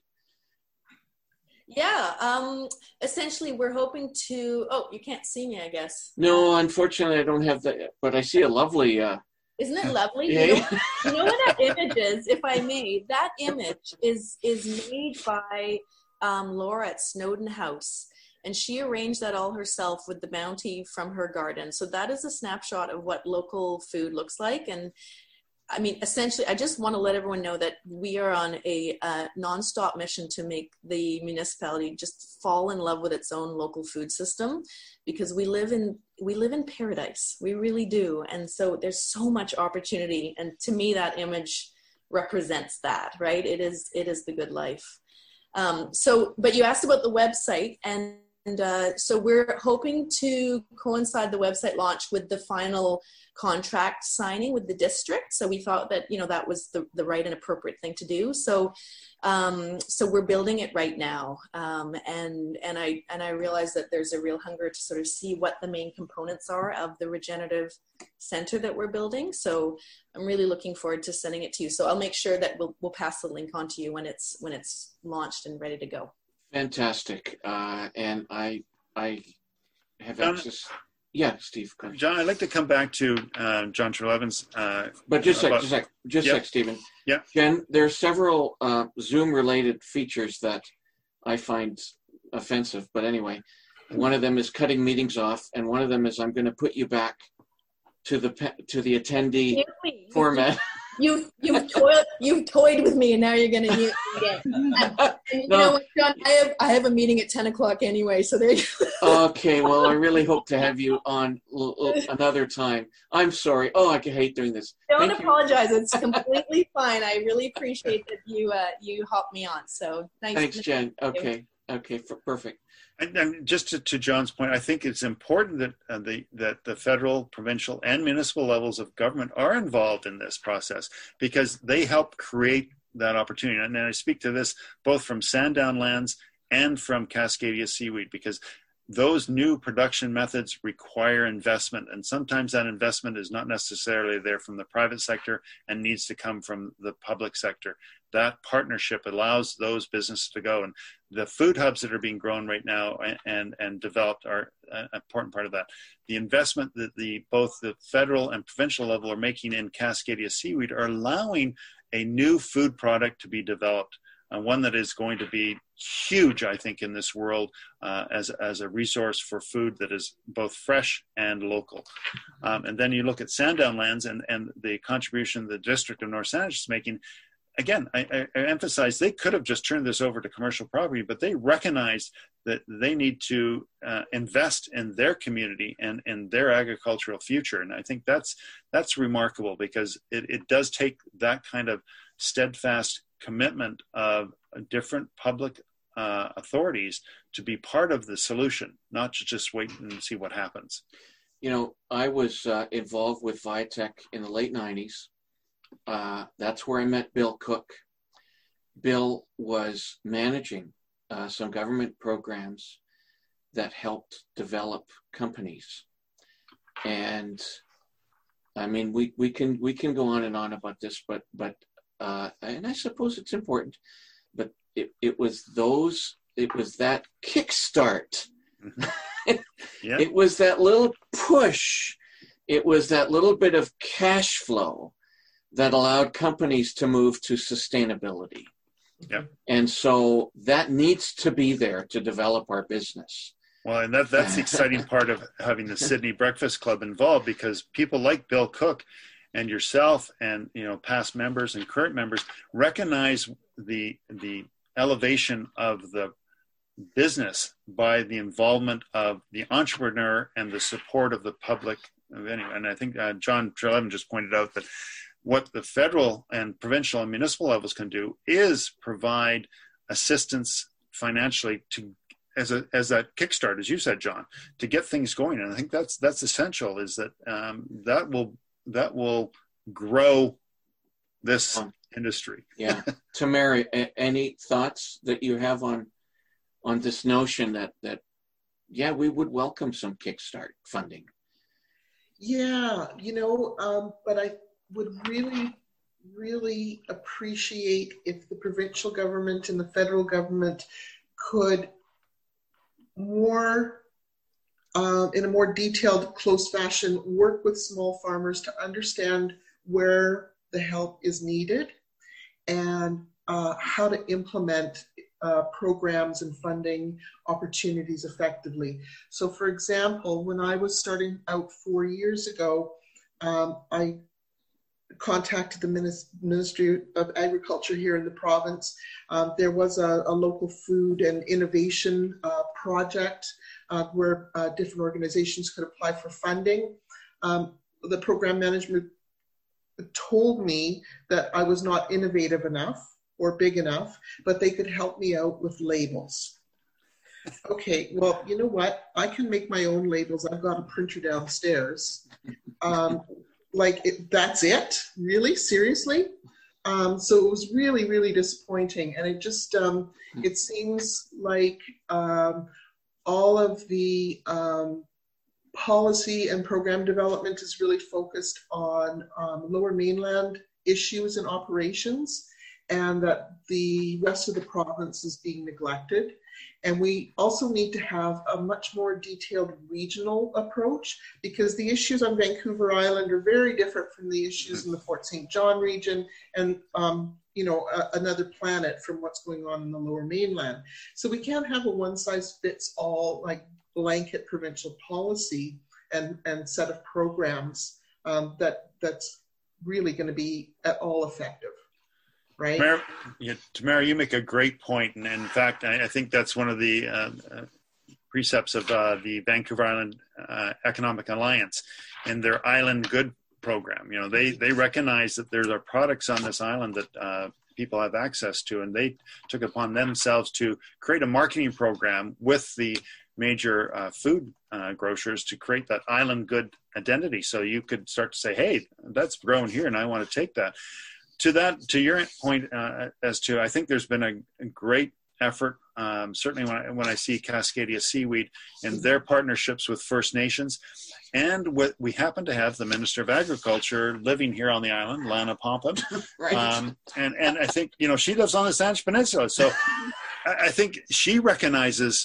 Yeah. Essentially, we're hoping to. Oh, you can't see me, I guess. No, unfortunately, I don't have that. But I see a lovely. Isn't it lovely? Yeah. You know what that image is, if I may? That image is made by Laura at Snowden House. and she arranged that all herself with the bounty from her garden. So that is a snapshot of what local food looks like. And I mean, essentially, I just want to let everyone know that we are on a nonstop mission to make the municipality just fall in love with its own local food system, because we live in paradise. We really do. And so there's so much opportunity. And to me, that image represents that, right? It is the good life. But you asked about the website, and so we're hoping to coincide the website launch with the final contract signing with the district. So we thought that, that was the right and appropriate thing to do. So we're building it right now. And I realize that there's a real hunger to sort of see what the main components are of the regenerative center that we're building. So I'm really looking forward to sending it to you. So I'll make sure that we'll pass the link on to you when it's launched and ready to go. Fantastic. And I have access. Yeah, Steve. John, I'd like to come back to John Treleaven's. But just a sec, Stephen. Yeah. Jen, there are several Zoom-related features that I find offensive. But anyway, one of them is cutting meetings off, and one of them is I'm going to put you back to the attendee format. You've toyed with me, and now you're going to mute me again. And you know what, John? I have a meeting at 10 o'clock anyway, so there you go. Okay, well, I really hope to have you on another time. I'm sorry. Oh, I hate doing this. Don't apologize. It's completely fine. I really appreciate that you hopped me on. So thanks, Jen. Okay, perfect. And just to John's point, I think it's important that the federal, provincial, and municipal levels of government are involved in this process, because they help create that opportunity. And I speak to this both from Sandown Lands and from Cascadia Seaweed, because those new production methods require investment, and sometimes that investment is not necessarily there from the private sector and needs to come from the public sector. That partnership allows those businesses to go, and the food hubs that are being grown right now and developed are an important part of that. The investment that both the federal and provincial level are making in Cascadia Seaweed are allowing a new food product to be developed, one that is going to be huge, I think, in this world as a resource for food that is both fresh and local. And then you look at Sandown Lands and the contribution the District of North Saanich is making. Again, I emphasize they could have just turned this over to commercial property, but they recognize that they need to invest in their community and in their agricultural future. And I think that's remarkable, because it does take that kind of steadfast commitment of different public authorities to be part of the solution, not to just wait and see what happens. I was involved with Viatec in the late 90s. That's where I met Bill Cook. Bill was managing some government programs that helped develop companies. And I mean, we can go on and on about this, but and I suppose it's important, but it was that kickstart. Yeah. It was that little push. It was that little bit of cash flow that allowed companies to move to sustainability. Yeah. And so that needs to be there to develop our business. Well, and that's the exciting part of having the Sydney Breakfast Club involved, because people like Bill Cook and yourself and past members and current members recognize the elevation of the business by the involvement of the entrepreneur and the support of the public. And I think John Treleaven just pointed out that what the federal and provincial and municipal levels can do is provide assistance financially as that kickstart, as you said, John, to get things going. And I think that's essential, is that that will grow this industry. Yeah. Tamara, any thoughts that you have on this notion that we would welcome some kickstart funding? Yeah, but I would really, really appreciate if the provincial government and the federal government could more, in a more detailed, close fashion, work with small farmers to understand where the help is needed and how to implement programs and funding opportunities effectively. So for example, when I was starting out 4 years ago, I contacted the Ministry of Agriculture here in the province. There was a local food and innovation project where different organizations could apply for funding. The program management told me that I was not innovative enough or big enough, but they could help me out with labels. Okay, well, you know what? I can make my own labels. I've got a printer downstairs. That's it? Really? Seriously? So it was really, really disappointing. And it just, it seems like all of the policy and program development is really focused on Lower Mainland issues and operations, and that the rest of the province is being neglected. And we also need to have a much more detailed regional approach, because the issues on Vancouver Island are very different from the issues in the Fort St. John region and, another planet from what's going on in the Lower Mainland. So we can't have a one-size-fits-all, like, blanket provincial policy and set of programs that's really going to be at all effective. Right. Tamara, you make a great point. And in fact, I think that's one of the precepts of the Vancouver Island Economic Alliance in their Island Good program. You know, they recognize that there are products on this island that people have access to, and they took upon themselves to create a marketing program with the major food grocers to create that Island Good identity. So you could start to say, hey, that's grown here and I want to take that. To your point, as to, I think there's been a great effort, certainly when I see Cascadia Seaweed and their partnerships with First Nations. And we happen to have the Minister of Agriculture living here on the island, Lana Pompon. Right. And I think, she lives on the Saanich Peninsula. So I think she recognizes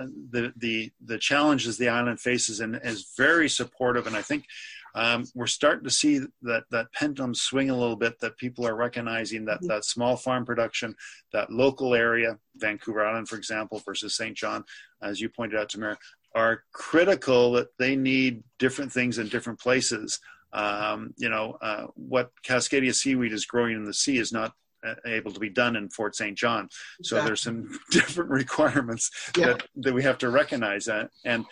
the challenges the island faces and is very supportive. And I think we're starting to see that pendulum swing a little bit, that people are recognizing that small farm production, that local area, Vancouver Island, for example, versus St. John, as you pointed out, Tamara, are critical, that they need different things in different places. What Cascadia Seaweed is growing in the sea is not able to be done in Fort St. John. So there's some different requirements that we have to recognize. And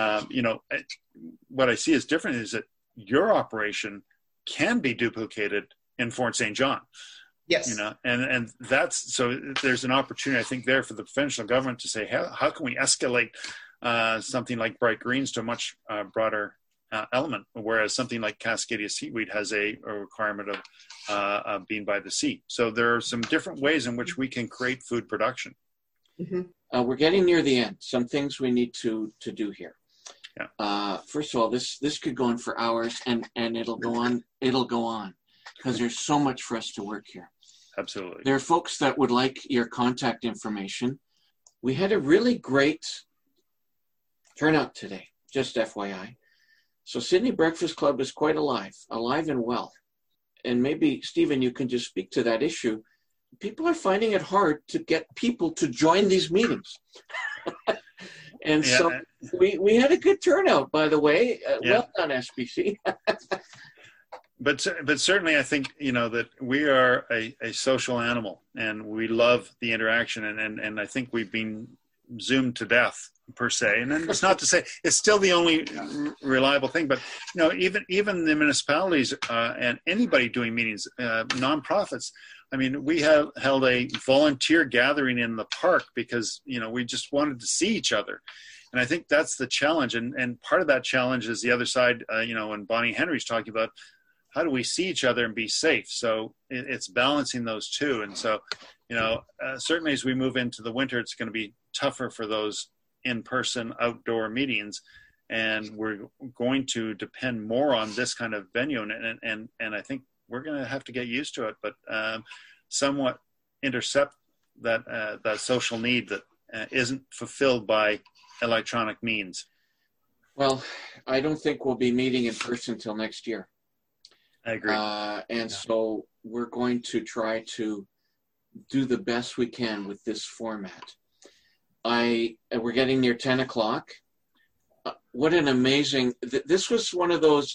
what I see as different is that your operation can be duplicated in Fort St. John. Yes. And that's, so there's an opportunity, I think, there for the provincial government to say, how can we escalate something like Bright Greens to a much broader element, whereas something like Cascadia Seaweed has a requirement of being by the sea. So there are some different ways in which we can create food production. Mm-hmm. We're getting near the end. Some things we need to do here. Yeah. First of all, this could go on for hours, and it'll go on. It'll go on because there's so much for us to work here. Absolutely. There are folks that would like your contact information. We had a really great turnout today, just FYI. So Sydney Breakfast Club is quite alive and well. And maybe, Stephen, you can just speak to that issue. People are finding it hard to get people to join these meetings. And so we had a good turnout, by the way. Well done, SBC. But certainly I think, that we are a social animal, and we love the interaction. And I think we've been Zoomed to death, per se. And then it's not to say it's still the only reliable thing, but even the municipalities and anybody doing meetings, nonprofits. I mean, we held a volunteer gathering in the park because we just wanted to see each other, and I think that's the challenge. And part of that challenge is the other side. When Bonnie Henry's talking about how do we see each other and be safe. So it's balancing those two. And so certainly as we move into the winter, it's going to be tougher for those in-person outdoor meetings, and we're going to depend more on this kind of venue, and I think we're going to have to get used to it, but somewhat intercept that social need that isn't fulfilled by electronic means. Well, I don't think we'll be meeting in person until next year. I agree. So we're going to try to do the best we can with this format. We're getting near 10 o'clock. What an amazing, this was one of those,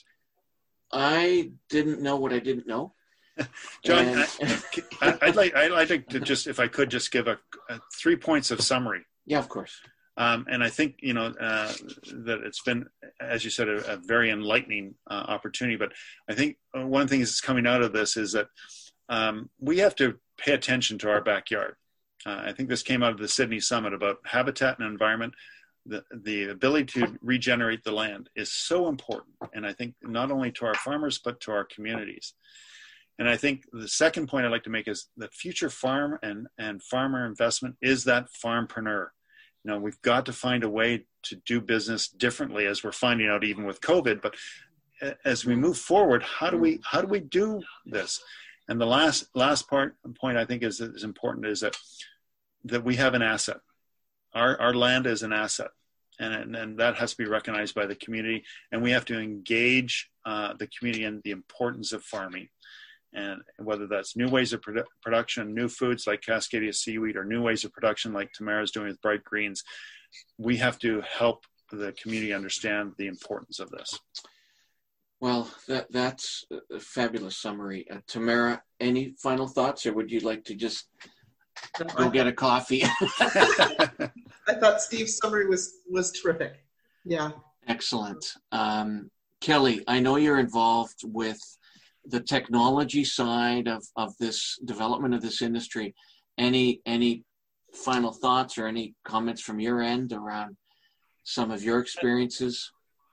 I didn't know what I didn't know. John, I'd like to just, if I could, just give a 3 points of summary. Yeah, of course. And I think, that it's been, as you said, a very enlightening opportunity. But I think one thing that's coming out of this is that we have to pay attention to our backyard. I think this came out of the Sydney Summit about habitat and environment. The ability to regenerate the land is so important. And I think not only to our farmers, but to our communities. And I think the second point I'd like to make is that future farm and farmer investment is that farmpreneur. We've got to find a way to do business differently, as we're finding out even with COVID. But as we move forward, how do we do this? And the last point I think is important is that we have an asset. Our land is an asset, and that has to be recognized by the community. And we have to engage the community in the importance of farming. And whether that's new ways of production, new foods like Cascadia seaweed, or new ways of production like Tamara's doing with Bright Greens, we have to help the community understand the importance of this. Well, that's a fabulous summary. Tamara, any final thoughts, or would you like to just go get a coffee? I thought Steve's summary was terrific. Yeah. Excellent. Kelly, I know you're involved with the technology side of this development of this industry. Any final thoughts or any comments from your end around some of your experiences?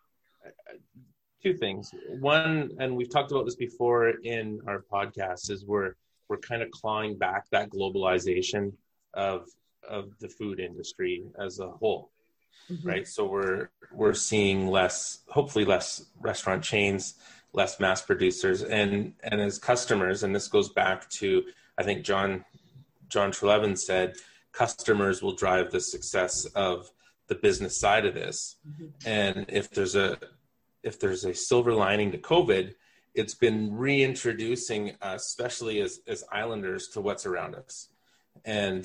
Two things. One, and we've talked about this before in our podcast, is we're kind of clawing back that globalization of the food industry as a whole, right? So we're seeing hopefully less restaurant chains, less mass producers, and as customers, and this goes back to, I think John Trelevin said, customers will drive the success of the business side of this. And if there's a silver lining to COVID, it's been reintroducing us, especially as islanders, to what's around us. And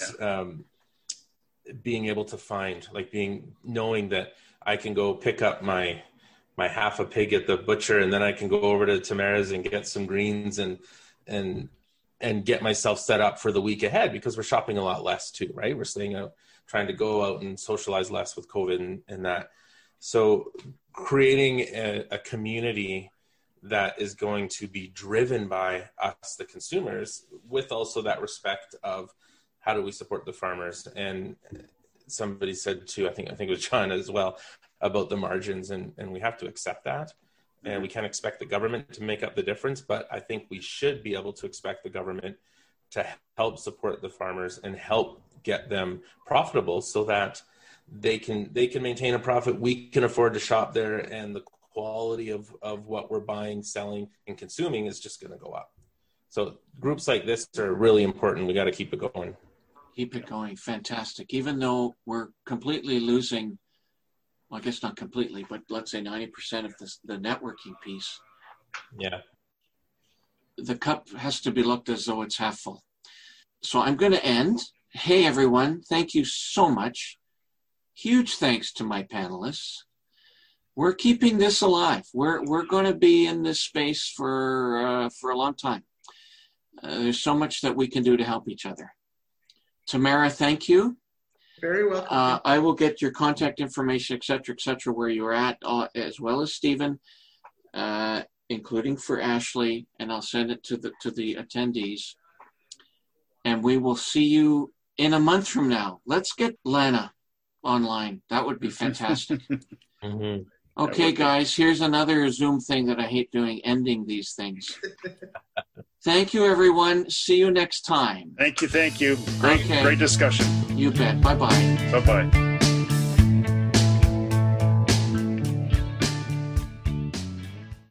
being able to find, knowing that I can go pick up my half a pig at the butcher, and then I can go over to Tamara's and get some greens and get myself set up for the week ahead, because we're shopping a lot less too, right? We're staying out, trying to go out and socialize less with COVID and that. So creating a community that is going to be driven by us, the consumers, with also that respect of how do we support the farmers. And somebody said too, I think it was John as well, about the margins, and we have to accept that. And we can't expect the government to make up the difference, but I think we should be able to expect the government to help support the farmers and help get them profitable so that they can maintain a profit. We can afford to shop there, and the quality of what we're buying, selling, and consuming is just going to go up. So groups like this are really important. We got to keep it going. Keep it going. Fantastic. Even though we're completely losing, well, I guess not completely, but let's say 90% of the networking piece. Yeah. The cup has to be looked as though it's half full. So I'm going to end. Hey, everyone. Thank you so much. Huge thanks to my panelists. We're keeping this alive. We're going to be in this space for a long time. There's so much that we can do to help each other. Tamara, thank you. Very welcome. I will get your contact information, et cetera, where you're at, as well as Stephen, including for Ashley, and I'll send it to the attendees. And we will see you in a month from now. Let's get Lana online. That would be fantastic. Okay, guys, here's another Zoom thing that I hate doing, ending these things. Thank you, everyone. See you next time. Thank you. Great discussion. You bet. Bye-bye. Bye-bye.